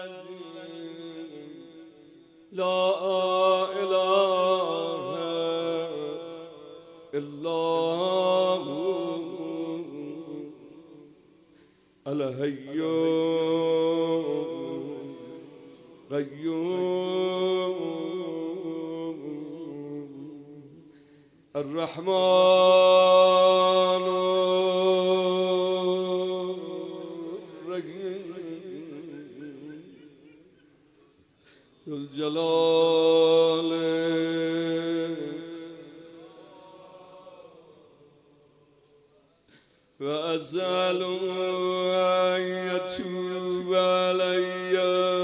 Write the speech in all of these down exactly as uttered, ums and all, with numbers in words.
لا إله إلا هو الحي القيوم الرحمن الرحيم ذو الجلال وأسأل أن يتوب علي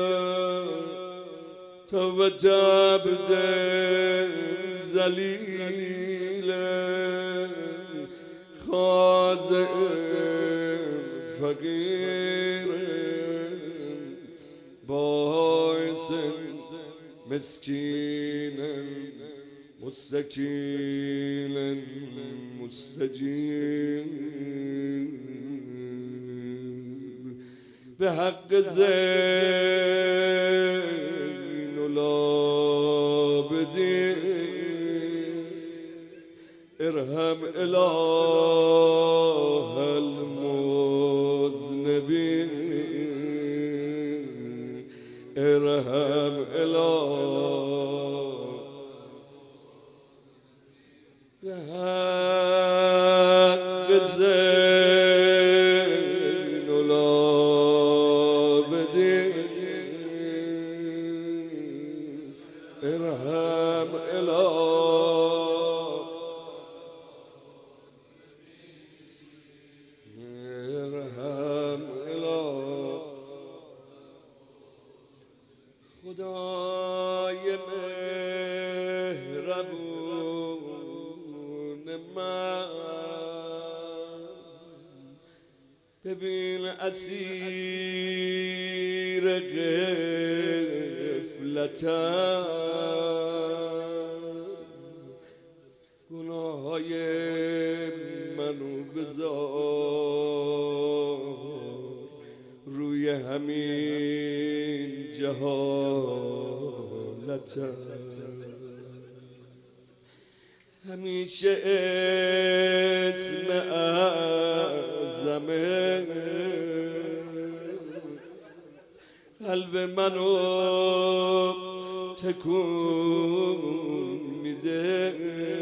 توبة عبد ذليل خاضع فقير باعث مسكينا مستكينا مستجيب بحق زين العابدين ارحم إله المذنبين ارحم إله بحق زين العابدين ارحم إله ارحم إله خدای مهربون من ببین اسیر غفلتم گناههای منو بذار روی همین جهالتم همیشه اسم اعظمه قلب منو تکون میده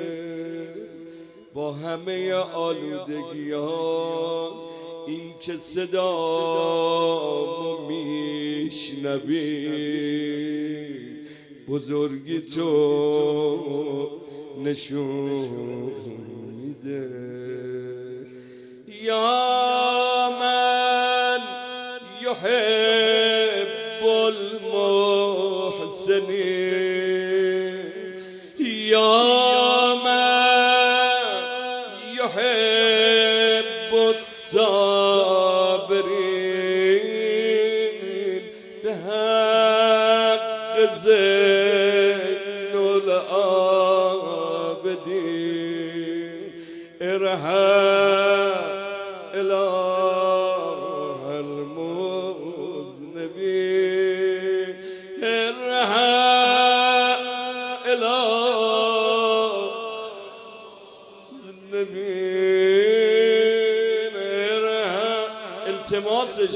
با همه آلودگیان این که صدامو میشنوی بزرگی تو نشون میده یا من یحب المحسنین یا من یحب الصابرین به حق زین العابدین ارحم إله المذنبين ارحم إله المذنبين ارحم التماسش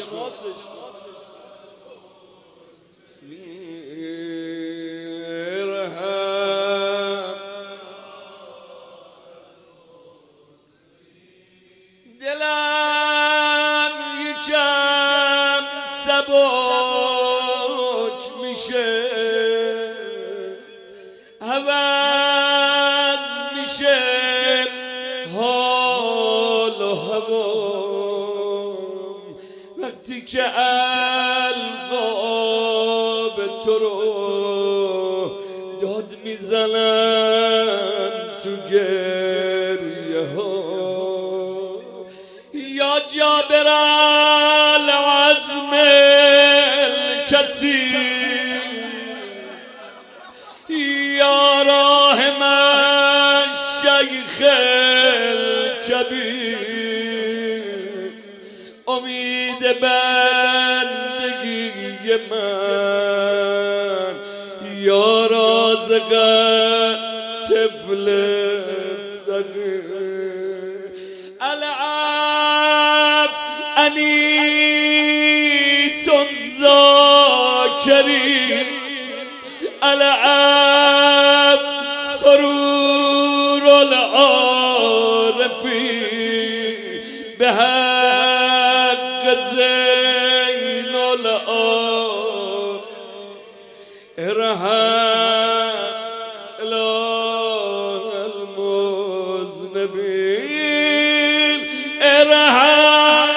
دلم یکم سبک میشه عوض میشه حال و هوام وقتی که القاب تو رو داد میزنم تو گریه ها یا جابر العزم الكثير یا راحم الشیخ الکبیر امید بندگی من یا رازق طفل صغیر العف انیس ذاکرین العف سرور العارفین به حق زین العارفین ارحم اله المذنبین ارحم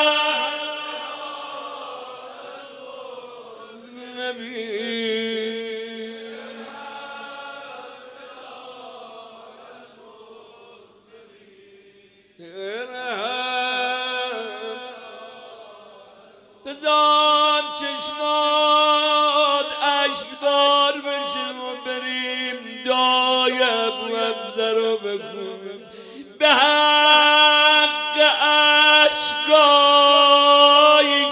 بزار چشمات اشکبار بشیم و بریم دایب و ابزر رو بخونیم به حق اشکای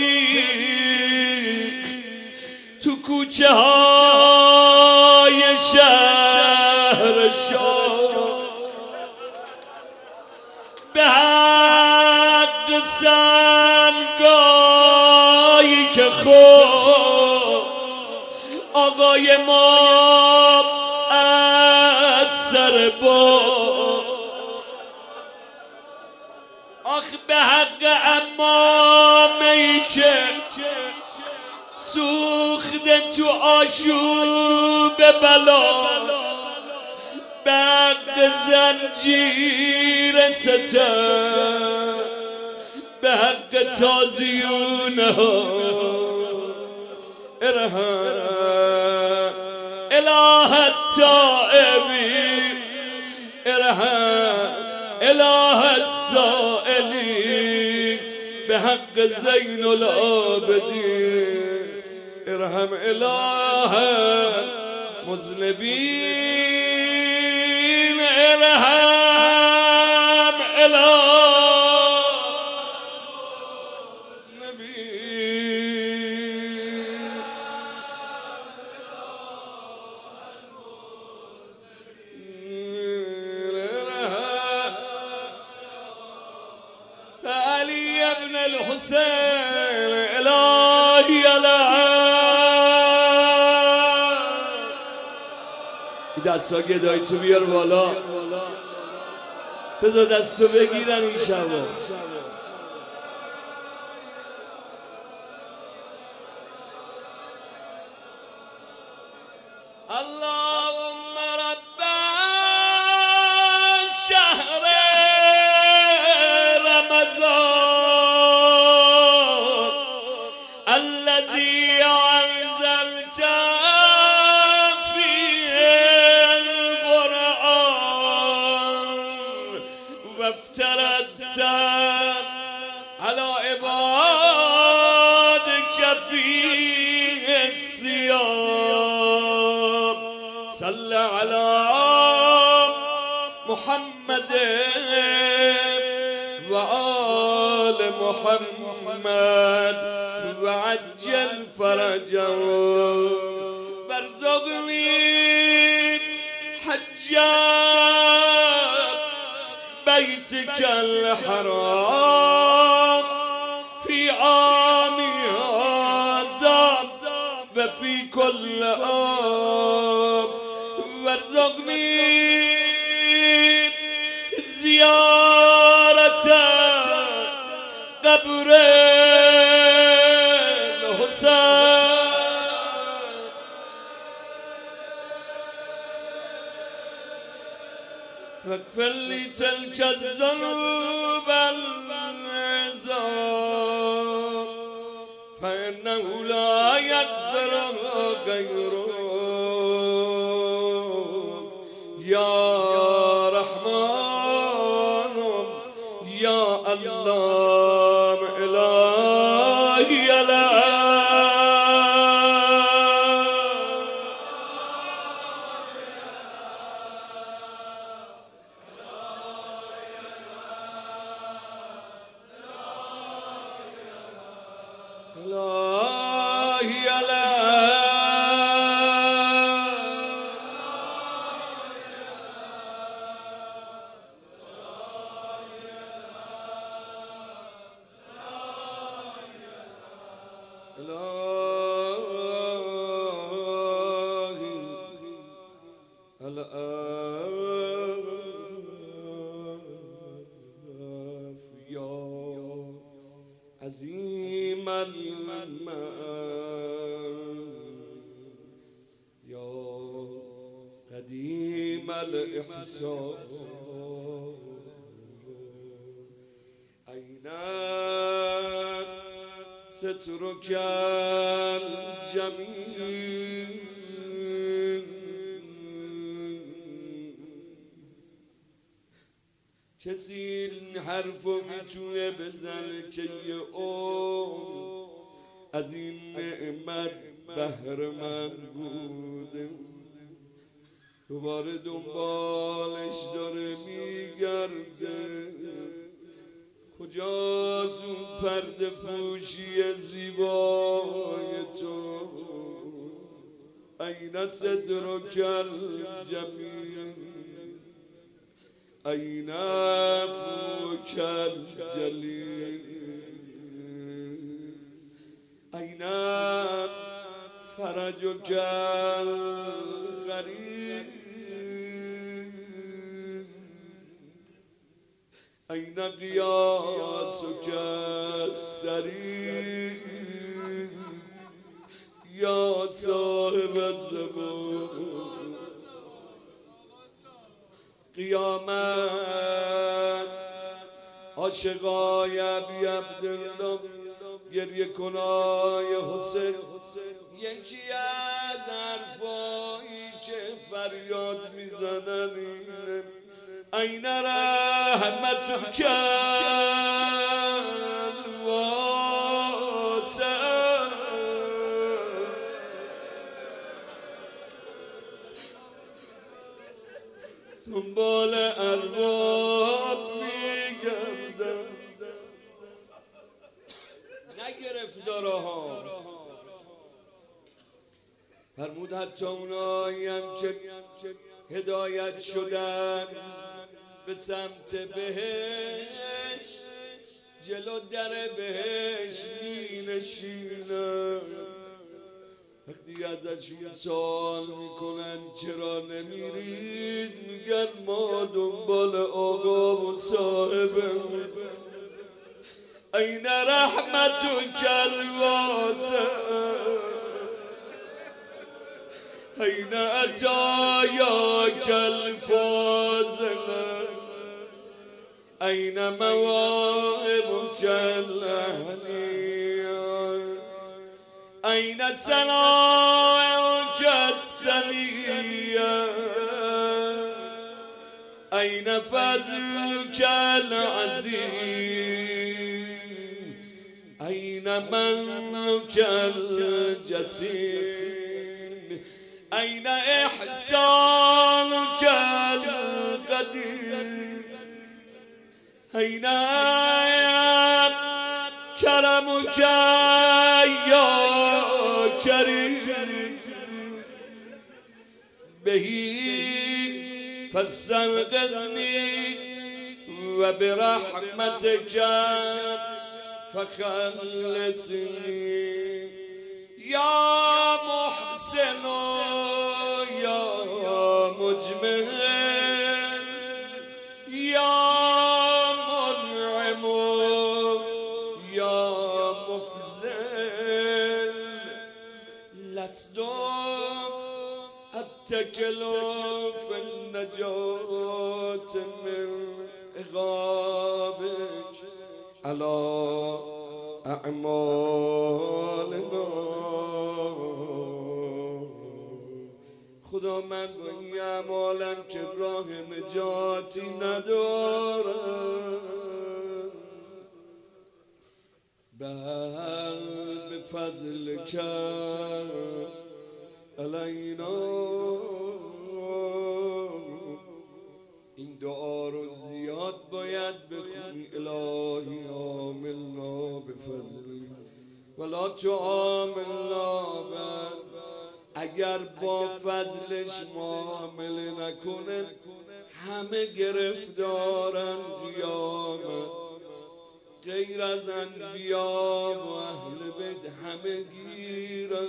کریخ تو کوچه های شهر شاه به حق سنگایی که خود آقای ما از سر با آخ به حق امامی که سوخته تو آشوب بلا به حق زنجیر ستم به حق تازیونه ها ارحم اله التائبین ارحم اله السائلین به حق زین العابدین ارحم اله مذنبین ارحم اله ابن الحسین الهی الان دستا گدایی تو بیار بالا بذار دستو بگیرن این شبا اللهم رب شهر رمضان الذي أنزلت فيه القرآن وافترضت على عبادك فيه الصيام صل على محمد وآل محمد وعجل فرجه وارزقني حجا بيتك الحرام في عام هذا وفي كل عام وارزقني زيارة قبر الحسين واغفر لي تلك الذنوب العظام فإنه لا يغفرها غيرك يا رحمن يا الله إلهي الآن إلهي الهی علیه عظیم المن یا قدیم الاحسان أين سترك الجميل کسی این حرفو میتونه بزنه که یه عمر از این نعمت بهره‌مند بوده دوباره دنبالش داره میگرده کجاست اون پرده پوشی زیبای تو أين سترك الجمیل أين عفوك الجلیل أين فرجك الغریب أين قیاسك السریع یا صاحب الزمان قیامت عاشقای ابی عبدالله گریه کنای حسین یکی از حرفایی که فریاد میزنن اینه أين رحمتك الواسعة دنبال ارباب میگردم نگرفتاره ها فرمود حتی اونایی هم که هدایت شدن به سمت بهشت جلو در بهشت می نشینن وقتی ازشون سوال میکنن چرا نمیرید میگن ما دنبال آقا و صاحبمون أين رحمتك الواسعة أين عطاياك الفاضلة أين مواهبك الأهلية أين صنائعك السنية أين فضلك العظيم أين منك الجسيم أين إحسانك القدير أين كرمك يا كريم به فاستنقذني وبرحمتك فخلصني يا محسن يا مجمل يا منعم يا مفضل لست أتكل في النجاة من عقابك على أعمالنا خدا من با این اعمالم که راه نجاتی ندارم بل به فضل کرم علینا این دعا رو زیاد باید بخونی الهی عاملنا به فضل ولا تعاملنا بد، اگر با فضلش معامله نکنه همه گرفتارن قیامت، غیر از انبیا و اهل بیت همه گیرن.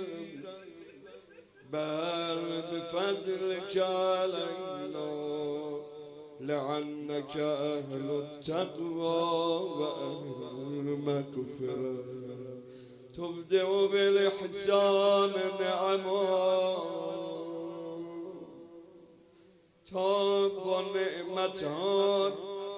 بل بفضلك علينا لعنك اهل التقوى و اهل المغفرة. تبدأ بالاحسان نعما، تا با نعمتان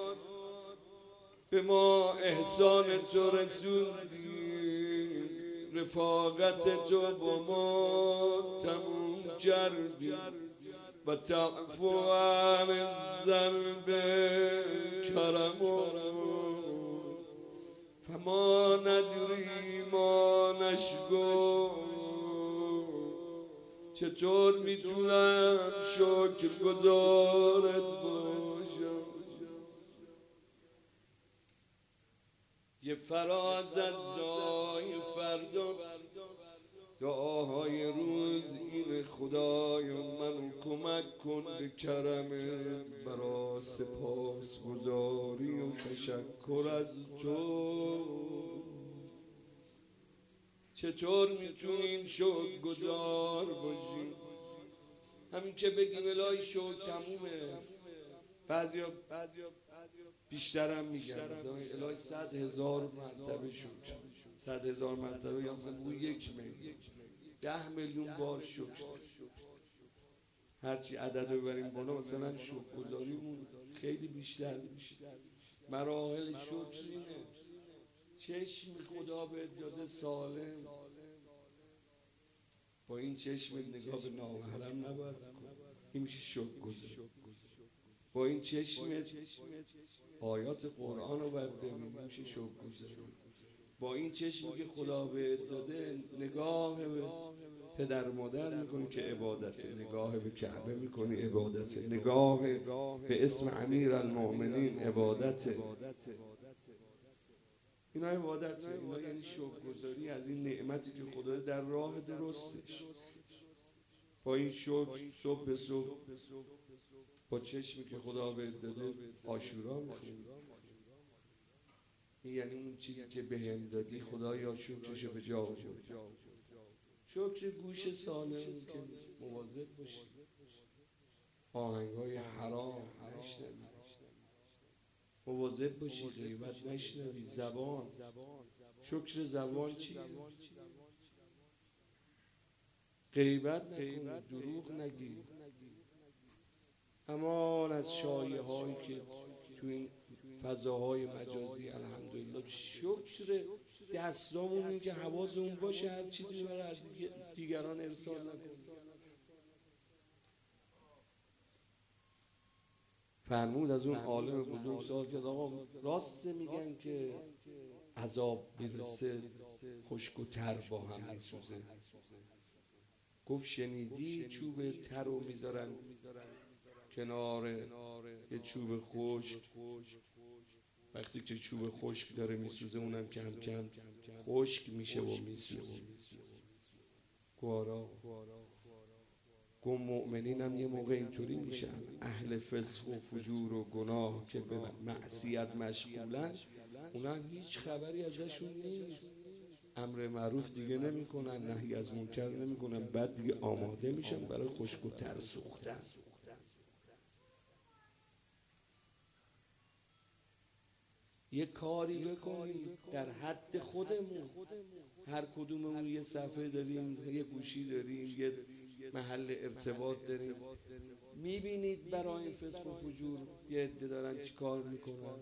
به ما احسان تو رسوندی، رفاقت تو با ما تموم کردی و تعفو عن الذنب کرم. فما ندری ما نشکر، چطور میتونم شکر گزارت باشم. یه فرازت دعای فردا، دعاهای روز این خدای منو کمک کن به کرمت، برا سپاس گزاری و تشکر از تو. چطور میتونیم شکر گزار باشیم؟ همین که بگیم الهی شکر تمومه. بعضیا بیشترم میگن مثلا الهی صد هزار مرتبه شکر، صد هزار مرتبه یا مثلا بگو یک میلیون، ده میلیون بار شکر. هرچی عدد رو بریم بالا مثلا شکر گزاریمون خیلی بیشتر میشه. مراحل شکر اینه: چشم خدا به داده سالم، با این چشم نگاه به نامحرم نباید کنی، این میشه شکر گزاری. با این چشم آیات قرآن رو باید ببینی، میشه شکر گزاری. با این چشمی که خدا به داده نگاه به پدر مادر میکنی که عبادته، نگاه به کعبه میکنی عبادته، نگاه به اسم امیر المؤمنین عبادته. اینا عبادته، اینا یعنی شکرگزاری از این نعمتی که خدا در راه درستش. با این شکر صبح به صبح با چشمی که خدا به داده عاشورا میخونی، یعنی اون چیزی که بهم دادی خدایا شکرشو به جا آوردی. شکر گوش سالم که مواظب باشی آهنگای حرام نشنوی، مواظب باشی غیبت نشنوی. زبان، شکر زبان چیه؟ غیبت نکن، دروغ نگی. امان از شایعه هایی که تو این فضاهای مجازی. الحمدلله شکر دستامون این که حواسمون باشه هر چیزی برای دیگران ارسال نکنیم. فرمود از اون عالم بزرگ سوال کرد: آقا راست میگن که عذاب میرسه خشک و تر با هم میسوزه؟ گفت شنیدی چوب تر رو میذارن کنار یه چوب خشک، وقتی که چوب خشک داره میسوزه اونم کم کم خشک میشه و میسوزه. گوارا گم مؤمنین هم یه موقع اینطوری میشن، اهل فسق و فجور و گناه که به معصیت مشغولن، اونا هیچ خبری ازشون نیست. امر معروف دیگه نمیکنن، نهی از منکر نمیکنن، بعد دیگه آماده میشن برای خشک و تر سوختن. یه کاری بکنیم در حد خودمون، هر کدوممون یه صفحه داریم، یه گوشی داریم، یه محل ارتباط داریم، میبینید برای این فسق و فجور یه عده دارن چی کار میکنن؟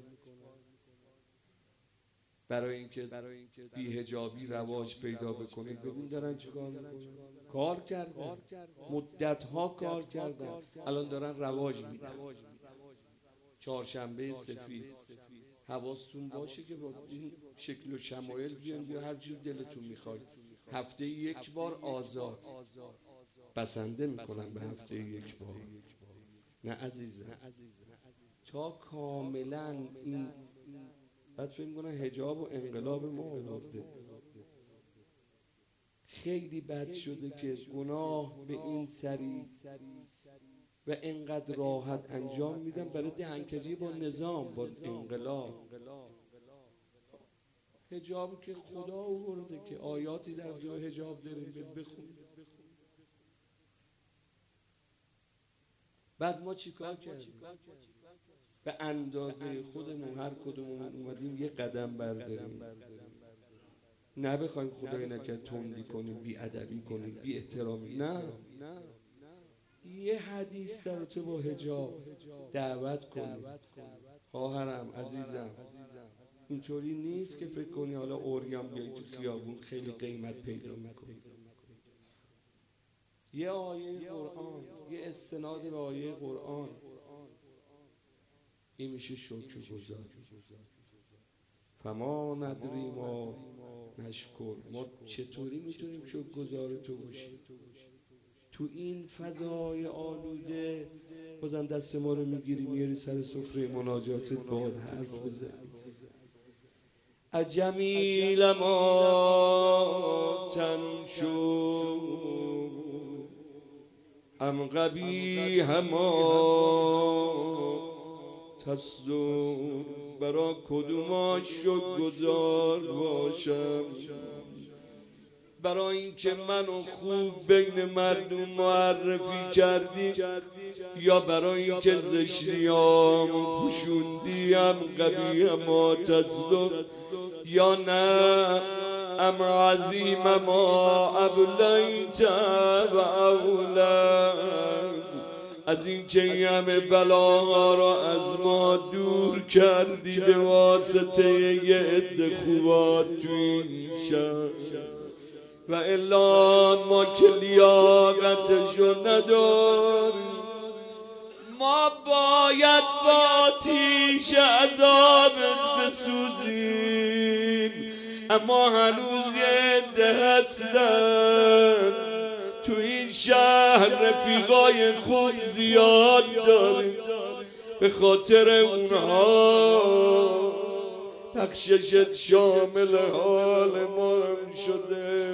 برای اینکه بی‌حجابی رواج پیدا بکنید ببین دارن چی کار میکنن. کار کردن، مدتها کار کردن، الان دارن رواج میدن. چهارشنبه سفید، حواستون باشه که با این شکل و شمایل بیان بیا هر جور دلتون میخواد. هفته یک بار آزاد، بسنده میکنن به هفته یک بار. نه عزیزم، تا کاملا این بعد فکر میکنن حجاب و انقلاب ما آورده. خیلی بد شده که گناه به این سری و اینقدر راحت انجام میدن برای دهنکجی با نظام، با انقلاب. حجاب که خدا آورده که آیاتی در جای حجاب داریم بخونیم. بعد ما چیکار کردیم؟ به اندازه خودمون هر کدومون اومدیم یه قدم برداریم، نه بخوایم خدای نکرد تندی کنیم، بی ادبی کنیم، بی احترامی، نه، یه حدیث در رابطه با حجاب دعوت کنیم. خواهرم عزیزم، اینطوری نیست که فکر کنی حالا اوریان بیایی تو خیابون خیلی قیمت پیدا میکنی. یه آیه قرآن، یه استناد به آیه قرآن، این میشه شکر گزار. فما ندری ما نشکر، ما چطوری میتونیم شکر گزار تو باشیم؟ تو این فضای آلوده بازم دست ما رو میگیری میاری سر سفره مناجاتت باهات حرف بزنی. از جمیل ما تنشو ام قبیح ما تصدو، برا کدوما شکر گزار باشم؟ برای اینکه منو خوب بین مردم معرفی کردی، یا برای اینکه زشتیامو پوشوندیم قبیح ما تصدق، یا نه ام عظیم ما ابلیت و اولاد، از این که این همه بلاها را از ما دور کردی به واسطه یه عده خوبات تو این شهر، و الا ما که لیاقتشو نداریم. ما باید با آتیش عذابت بسوزیم، اما هنوز یه عده هستن تو این شهر رفیقای خوب زیاد داریم، به خاطر اونها بخششت شامل حال ما هم شده.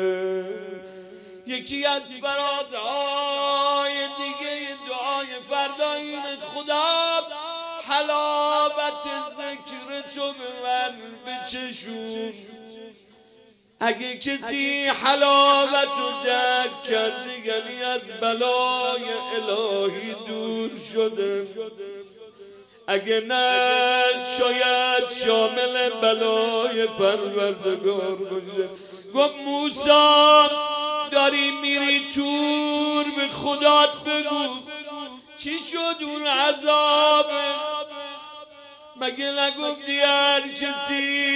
یکی از فرازهای دیگه دعای فردا این: خدا حلاوت ذکر تو به من بچشون. اگه کسی حلاوت رو درک کرده یعنی از بلای الهی دور شده، اگه نه شاید شامل بلای پروردگار باشه. گفت موسی داری میری تور، به خدات بگو چی شد اون عذاب؟ مگه نگفتی هر کسی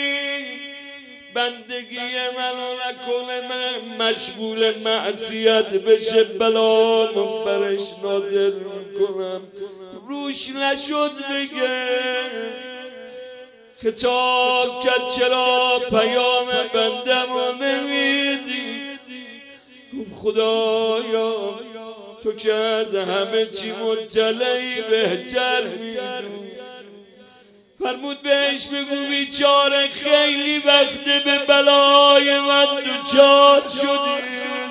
بندگی منو نکنه من مشغول معصیت بشه بلامو برش نازل میکنم؟ روش نشد بگه، خطاب کرد چرا پیام بندمو نمیدی؟ گفت خدایا تو که از همه چی مطلعی بهتر میدونی. فرمود بهش بگو بیچاره خیلی وقت به بلای من دوچار شدی،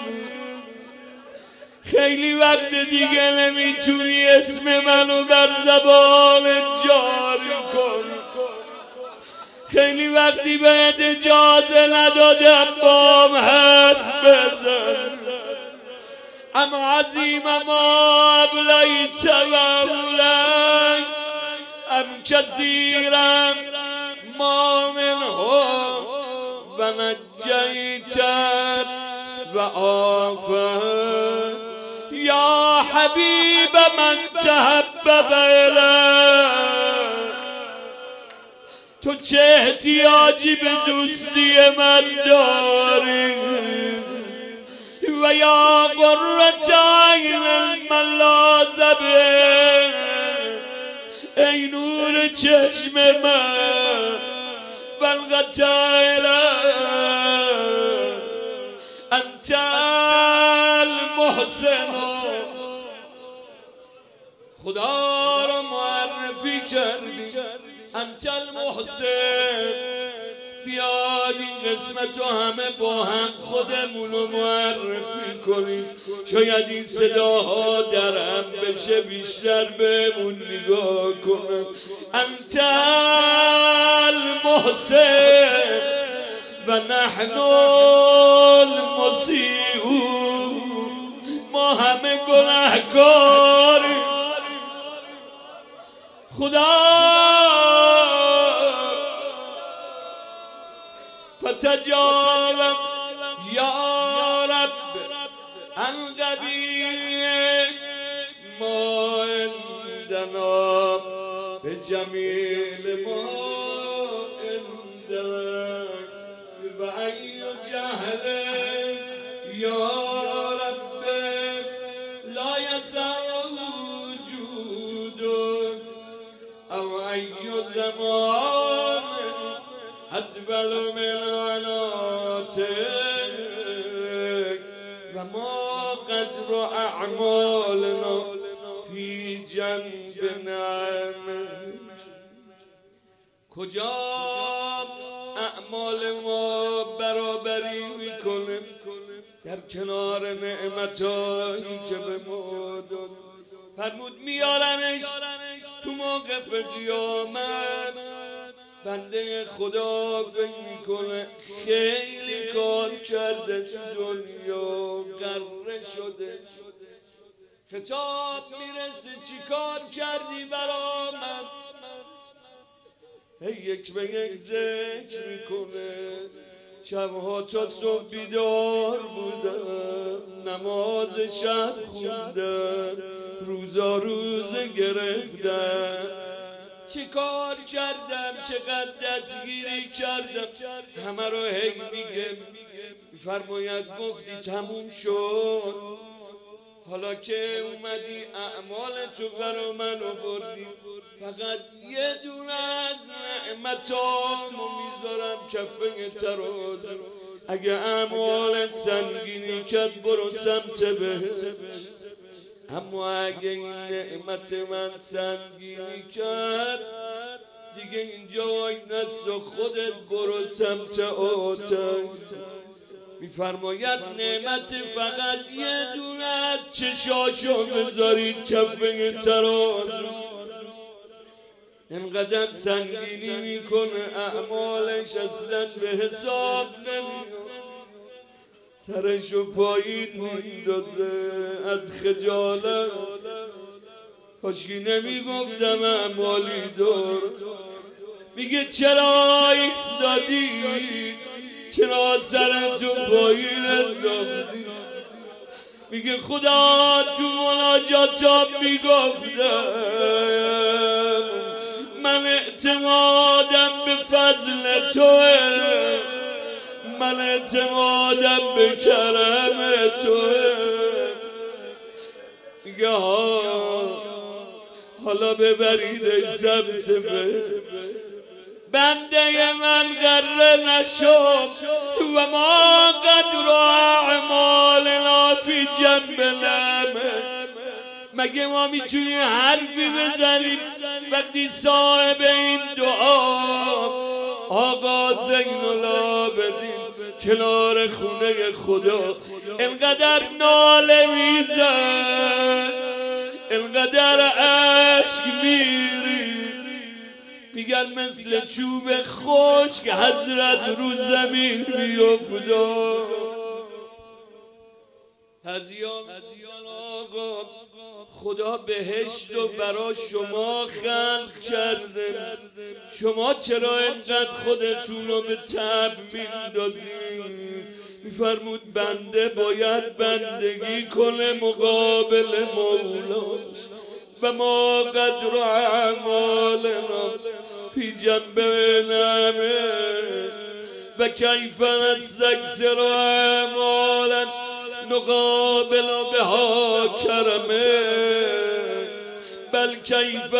خیلی وقت دیگه نمیتونی اسم منو بر زبان جاری کنی، خیلی وقتی بهت اجازه ندادم بام حرف بزن. اما عظیم ما ابلیت و اولی ام کثیرا ما منهم و نجیت و آفت یا حبیب من تحبب الیک. تو چه احتیاجی به دوستی من داری؟ و یا قرة عین من لا زبه، ای نور چشم من والغتائل انت المحسن. خدا را معرفی کردی انت المحسن، بیاد این قسمت رو همه با هم خودمون رو معرفی کنیم، شاید این صداها در هم بشه بیشتر بهمون نگاه کنن. انت المحسن و نحن المسیئون، ما همه گناهکاریم. خدا فتجاوز یا رب عن قبیح ما عندنا بجمیل ما عندك و ای جهل یا رب لا یسع وجودک او ای زمان اطول من عناتک و ما قدر اعمالنا فی جنب نعمت. کجا اعمال ما برابری میکنه در کنار نعمتایی که به ما داد؟ فرمود میارنش تو موقف قیامت. بنده خدا فکر میکنه خیلی کار کرده تو دنیا، غره شده. خطاب میرسه چی کار کردی برا من؟ هی یک به یک ذکر میکنه شبها تا صبح بیدار بودن، نماز شب خوندن، روزا روز گرفتن. چی کار کردم، چقدر دستگیری کردم، همه رو هی میگه. میفرماید گفتی تموم شد، حالا که اومدی اعمال تو برا من آوردی، فقط یه دونه از نعمتامو میذارم کفه ترازو. اگه اعمالت سنگینی کرد برو سمت بهشت، اما اگه این نعمت من سنگینی کرد دیگه اینجا وای نست و خودت برو سمت آتش. میفرماید نعمت فقط یه دونه از چشاشو بذارید کفه ترازو، اینقدر سنگینی میکنه اعمالش اصلا به حساب نمیاد. سرشو پایین میندازه از خجالت، کاشکی نمیگفتم اعمالی دار. میگه چرا ایستادی، چرا سرتو پایین انداختی؟ میگه خدا تو مناجاتم میگفتم من اعتمادم به فضل توه، من اعتمادم به کرم توه. میگه حالا ببرید سمت به بنده من غره نشو و ما قدر اعمالنا فی جنب نعمت. مگه ما میتونیم حرفی بزنیم وقتی صاحب این دعا آقا زین العابدین کنار خونه خدا انقدر ناله میزن، انقدر عشق میری، میگن مثل چوب خشک حضرت رو زمین میافتاد. هزیان آقا خدا بهشت رو برا شما خلق کرده، شما چرا اینقدر خودتون رو به تب میندازید؟ میفرمود بنده باید بندگی کنه مقابل مولاش و ما قدر اعمالنا فی جنب نعمه و کیف نستکثر اعمالا نقابل بها کرمه بل کیف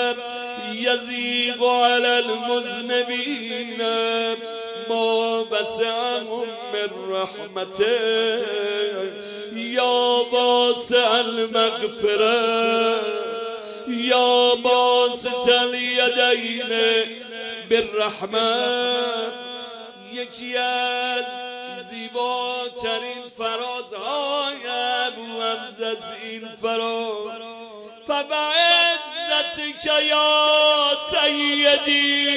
یضیق علی المذنبین ما وسعهم من رحمته یا واسع المغفره یا باسط الیدین بالرحمه یکی از زیباترین فرازهای ابو حمزه از این فراز فبعزتک یا سیدی.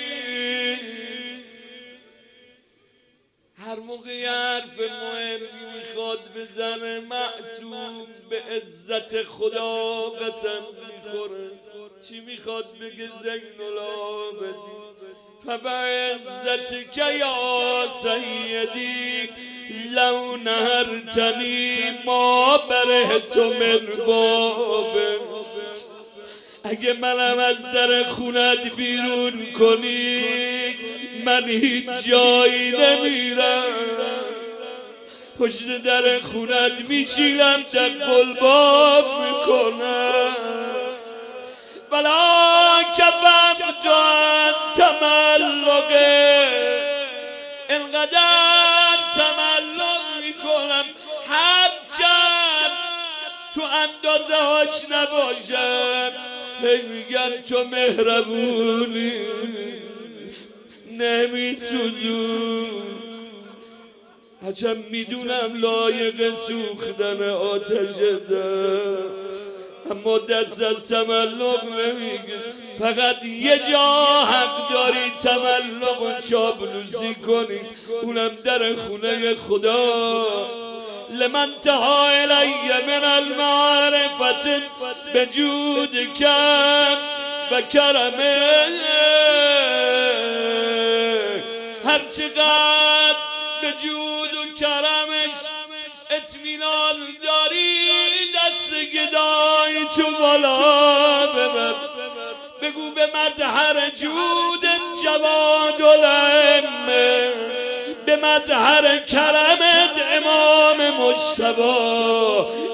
هر موقع حرف مهم میخواد بزنه معصوم به عزت خدا قسم میخوره. چی میخواد بگه؟ زین العابدین فبعزتک یا سیدی لو نهرتنی ما برهت من بابک. اگه منم از در خونت بیرون کنی من هیچ جایی نمیرم، پشت در خونت میشیلم دقل باب میکنم. بلا کفم جان تملقه انقدر تملق میکنم هر چند تو اندازه هاش نباشم. هی میگم تو مهربونی نمیسوزون، هرچند میدونم لایق سوختن آتشتم، اما دست از تملق نمیگه. فقط یه جا حق داری تملق چاپلوسی کنی، اونم در خونه خدا. لمن تها الی من المعرفت بجود کم و کرمه. هر چقدر به جود و کرمش اطمینان داری دست گدای تو بالا ببر. بگو به مظهر جود جواد الائمه، به مظهر کرمت امام مجتبی